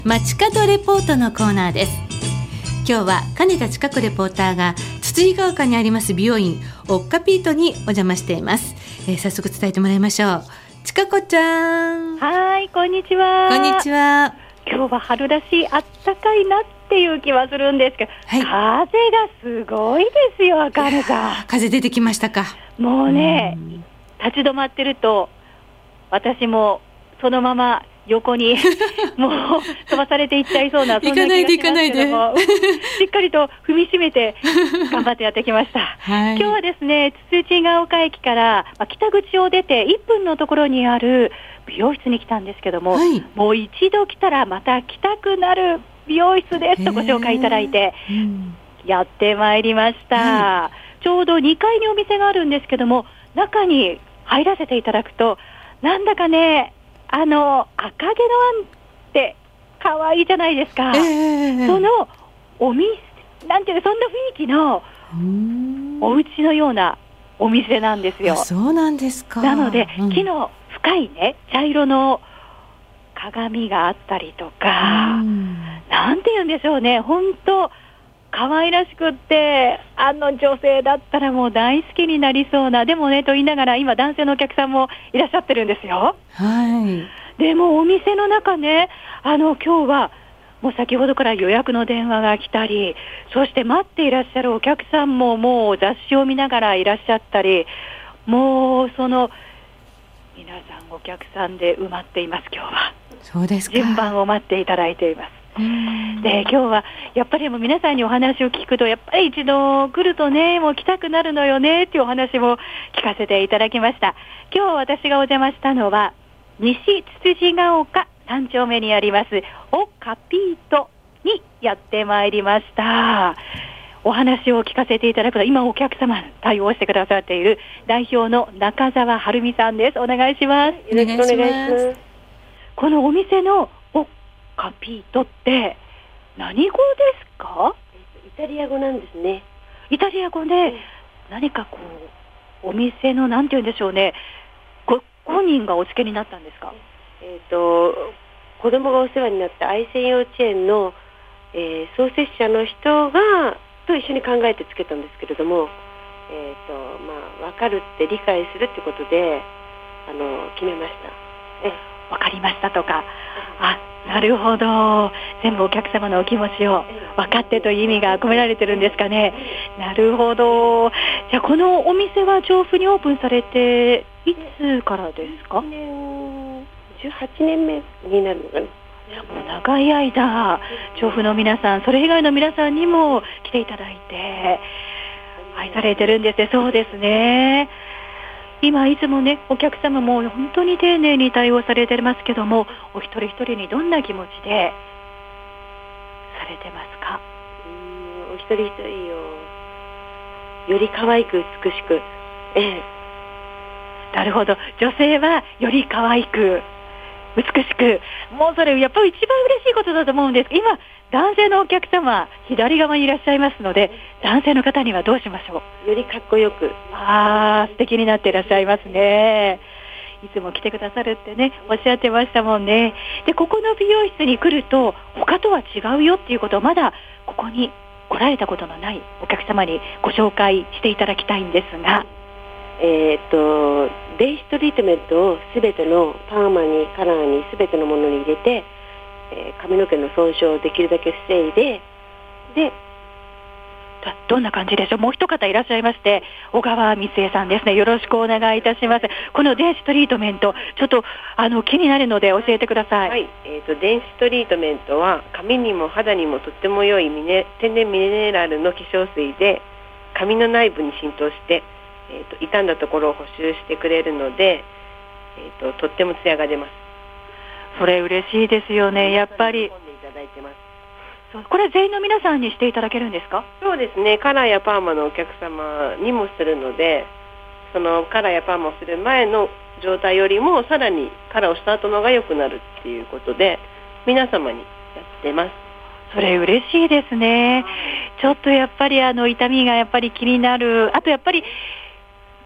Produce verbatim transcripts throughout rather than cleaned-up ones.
街角レポートのコーナーです。今日は金田千佳子レポーターがつつじが丘にあります美容院オッカピートにお邪魔しています。えー、早速伝えてもらいましょう。千佳子ちゃん。 はい、こんにちは。 こんにちは。 今日は春らしいあったかいなっていう気はするんですけど、はい、風がすごいですよ、あかねさん。 風出てきましたか。 もうね、う立ち止まってると私もそのまま横にもう飛ばされていっちゃいそうな、そんな気がしますけども、行かないで行かないでしっかりと踏みしめて頑張ってやってきました、はい、今日はですね、つつじが丘駅から北口を出ていっぷんのところにある美容室に来たんですけども、はい、もう一度来たらまた来たくなる美容室ですとご紹介いただいて、うん、やってまいりました、はい、ちょうどにかいにお店があるんですけども、中に入らせていただくとなんだかね、あの赤毛のアンって可愛いじゃないですか、えー、そのお店なんていうそんな雰囲気のお家のようなお店なんですよ。 そうなんですか。 なので、うん、木の深いね茶色の鏡があったりとか、なんていうんでしょうね、本当可愛らしくって、あの女性だったらもう大好きになりそうな、でもねと言いながら今男性のお客さんもいらっしゃってるんですよ。はい。でもお店の中ね、あの今日はもう先ほどから予約の電話が来たり、そして待っていらっしゃるお客さんももう雑誌を見ながらいらっしゃったり、もうその皆さんお客さんで埋まっています。今日はそうですか。 順番を待っていただいています。で今日はやっぱりもう皆さんにお話を聞くと、やっぱり一度来るとね、もう来たくなるのよねっていうお話も聞かせていただきました。今日私がお邪魔したのは西つつじが丘さん丁目にありますオカピートにやってまいりました。お話を聞かせていただくと、今お客様対応してくださっている代表の中澤晴美さんです。お願いします。 よろしくお願いします。 このお店のオカピートって何語ですか？ イタリア語なんですね。 イタリア語で何かこうお店のなんて言うんでしょうね、ご本人がお付けになったんですか？ えーと、子供がお世話になった愛専幼稚園の、えー、創設者の人がと一緒に考えてつけたんですけれども、えーとまあ、分かるって理解するってことであの決めました。 え分かりましたとか、あ、なるほど、全部お客様のお気持ちを分かってという意味が込められてるんですかね。なるほど。じゃあこのお店は調布にオープンされていつからですか？ じゅうはちねんめになるのかな。 もう長い間調布の皆さん、それ以外の皆さんにも来ていただいて愛されてるんですね。そうですね。今いつもねお客様も本当に丁寧に対応されてますけども、お一人一人にどんな気持ちでされてますか？ うーんお一人一人をより可愛く美しく、ええ、 なるほど。女性はより可愛く美しく、もうそれやっぱり一番嬉しいことだと思うんです。今男性のお客様左側にいらっしゃいますので、男性の方にはどうしましょう？よりかっこよく、 あー素敵になっていらっしゃいますね。いつも来てくださるってねおっしゃってましたもんね。でここの美容室に来ると他とは違うよっていうことを、まだここに来られたことのないお客様にご紹介していただきたいんですが、 えー、とベーストリートメントをすべてのパーマにカラーにすべてのものに入れて、えー、髪の毛の損傷をできるだけ防いで、でどんな感じでしょう？もう一方いらっしゃいまして、小川光恵さんですね。よろしくお願いいたします。この電子トリートメントちょっとあの気になるので教えてください。 はい、えー、と電子トリートメントは髪にも肌にもとっても良いミネ天然ミネラルの化粧水で、髪の内部に浸透してえー、と傷んだところを補修してくれるので、えー、ととってもツヤが出ます。 それ嬉しいですよね。やっぱりそうこれ全員の皆さんにしていただけるんですか？ そうですね。カラーやパーマのお客様にもするので、そのカラーやパーマをする前の状態よりもさらにカラーをした後の方が良くなるっていうことで皆様にやってます。 それ嬉しいですね。ちょっとやっぱりあの痛みがやっぱり気になる。あとやっぱり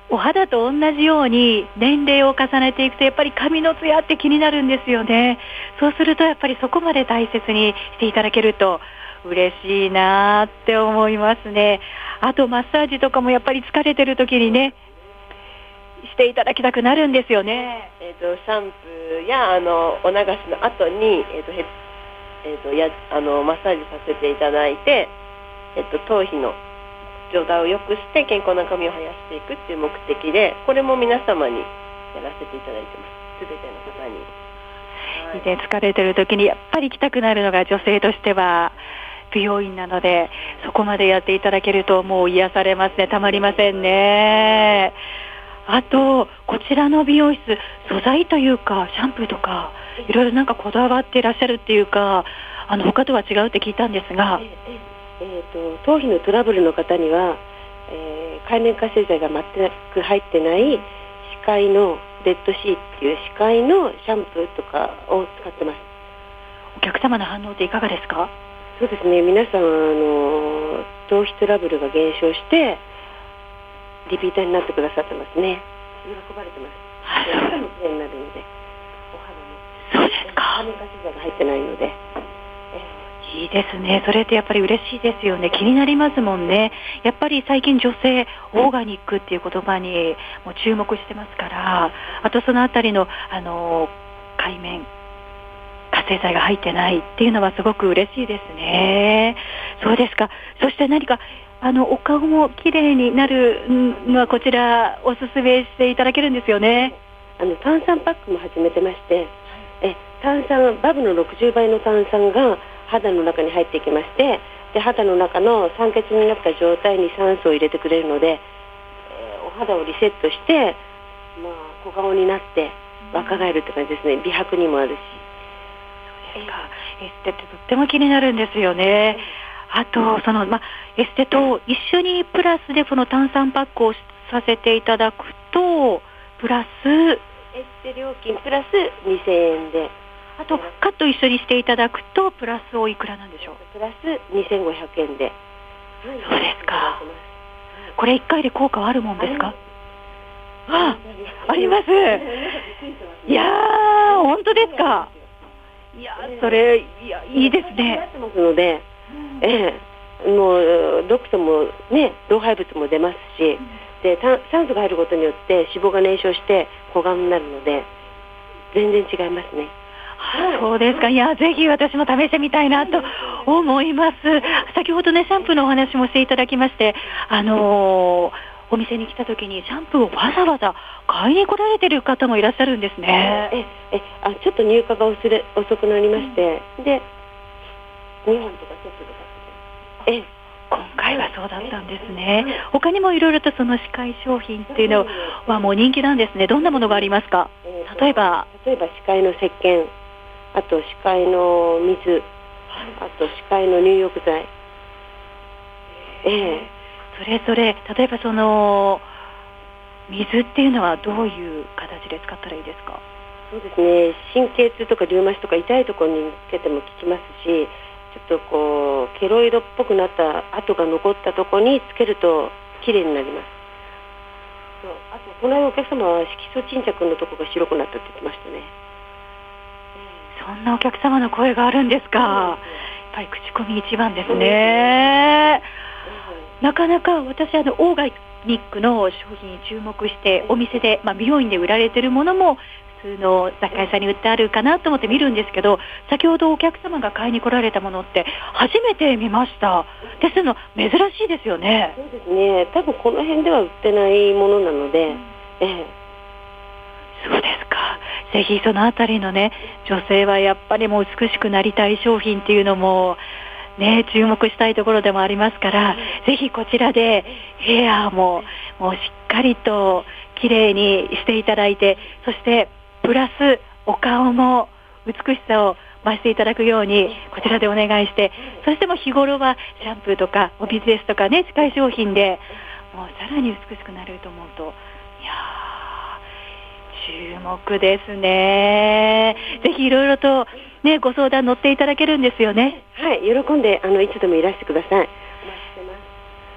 お肌と同じように年齢を重ねていくとやっぱり髪のツヤって気になるんですよね。そうするとやっぱりそこまで大切にしていただけると嬉しいなって思いますね。あとマッサージとかもやっぱり疲れてる時にねしていただきたくなるんですよね。 えー、とシャンプーやあのお流しの後に、えーとへえー、とやあのマッサージさせていただいて、えー、と頭皮の状態を良くして健康な髪を生やしていくっていう目的で、これも皆様にやらせていただいてます。すべての方に、 はい、で疲れてる時にやっぱり来たくなるのが女性としては美容院なので、そこまでやっていただけるともう癒されますね。たまりませんね。あとこちらの美容室、素材というかシャンプーとかいろいろなんかこだわっていらっしゃるっていうか、あの他とは違うって聞いたんですが、 えええー、と頭皮のトラブルの方には、えー、界面活性剤が全く入ってない歯科医のレッドシーっていう歯科医のシャンプーとかを使ってます。 お客様の反応っていかがですか？ そうですね、皆さんあの頭皮トラブルが減少してリピーターになってくださってますね。喜ばれてます。 はい、 お肌もきれいになるので、お肌もそうですか。 界面活性剤が入ってないので、 いいですね。それってやっぱり嬉しいですよね。気になりますもんね。やっぱり最近女性オーガニックっていう言葉にもう注目してますから、あとそのあたりのあの界面活性剤が入ってないっていうのはすごく嬉しいですね。そうですか。そして何かあのお顔も綺麗になるのはこちらおすすめしていただけるんですよね。 あの炭酸パックも始めてまして、え炭酸バブのろくじゅうばいの炭酸が肌の中に入っていきまして、で肌の中の酸欠になった状態に酸素を入れてくれるので、えー、お肌をリセットして、まあ、小顔になって若返るって感じですね。美白にもあるし。 そうですか。エステってとっても気になるんですよね。あとその、まあ、エステと一緒にプラスでこの炭酸パックをさせていただくとプラスエステ料金プラスにせんえんで、 あとカット一緒にしていただくとプラスおいくらなんでしょう？ プラスにせんごひゃくえんで。 そうですか。これいっかいで効果はあるもんですか？あ、あります。いやー本当ですか。いやそれいやいいですね。 なってますので、ええ、もう毒素もね老廃物も出ますし、で酸素が入ることによって脂肪が燃焼して小顔になるので全然違いますね。 はい、そうですか。いやぜひ私も試してみたいなと思います。先ほどねシャンプーのお話もしていただきまして、あのーお店に来た時にシャンプーをわざわざ買いに来られてる方もいらっしゃるんですね。 ええあちょっと入荷が遅れ遅くなりまして、うん、でにほんとかセットで買って、え今回はそうだったんですね。他にもいろいろとその歯科医商品っていうのはもう人気なんですね。どんなものがありますか？例えば例えば歯科医の石鹸、あと歯科医の水、あと歯科医の入浴剤、ええそれぞれ例えばその水っていうのはどういう形で使ったらいいですか？ そうですね、神経痛とかリウマチとか痛いところにつけても効きますし、ちょっとこうケロイドっぽくなった跡が残ったところにつけると綺麗になります。そうあとこの間お客様は色素沈着のところが白くなったって言ってましたね。 そんなお客様の声があるんですか？やっぱり口コミ一番ですね。なかなか私あのオーガニックの商品に注目してお店で、まあ、美容院で売られているものも普通の雑貨屋さんに売ってあるかなと思って見るんですけど、先ほどお客様が買いに来られたものって初めて見ました。ですの珍しいですよね。 そうですね、多分この辺では売ってないものなので、うん、ええ、 そうですか。ぜひそのあたりのね女性はやっぱりもう美しくなりたい商品っていうのもね、注目したいところでもありますから、うん、ぜひこちらでヘアももうしっかりときれいにしていただいて、そしてプラスお顔も美しさを増していただくようにこちらでお願いして、そしても日頃はシャンプーとかお水ですとかね使い商品でもうさらに美しくなれると思うと、いや注目ですね。ぜひいろいろとね、ご相談乗っていただけるんですよね。 はい、喜んであのいつでもいらしてください。お待ちしてます。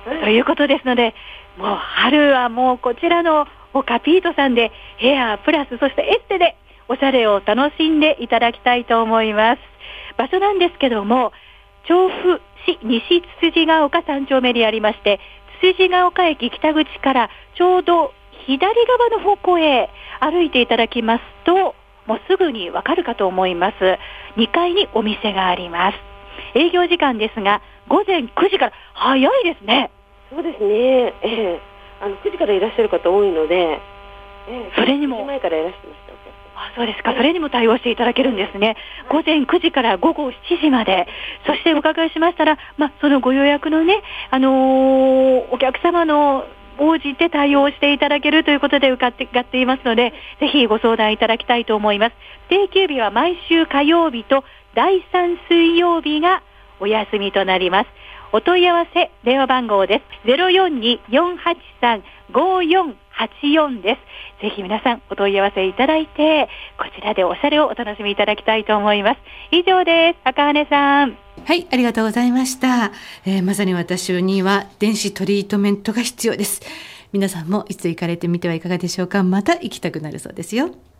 ということですので、もう春はもうこちらのオカピートさんでヘアプラスそしてエステでおしゃれを楽しんでいただきたいと思います。場所なんですけども、調布市西つつじが丘さん丁目にありまして、つつじが丘駅北口からちょうど左側の方向へ歩いていただきますと、もうすぐにわかるかと思います。にかいにお店があります。営業時間ですがごぜんくじから、早いですね。 そうですね、ええ、あのくじからいらっしゃる方多いので、ええ、 それにもくじまえからいらしてました。 あ、そうですか。それにも対応していただけるんですね。ごぜんくじからごごしちじまで。そしてお伺いしましたら、まあ、そのご予約のね、あのー、お客様の応じて対応していただけるということで伺っていますので、ぜひご相談いただきたいと思います。定休日は毎週火曜日とだいさん水曜日がお休みとなります。お問い合わせ電話番号です。ゼロよんに よんはちさん ごよんはちよん です。ぜひ皆さんお問い合わせいただいて、こちらでおしゃれをお楽しみいただきたいと思います。以上です。赤羽さん。 はい、ありがとうございました。えー、まさに私には電子トリートメントが必要です。皆さんもいつ行かれてみてはいかがでしょうか。また行きたくなるそうですよ。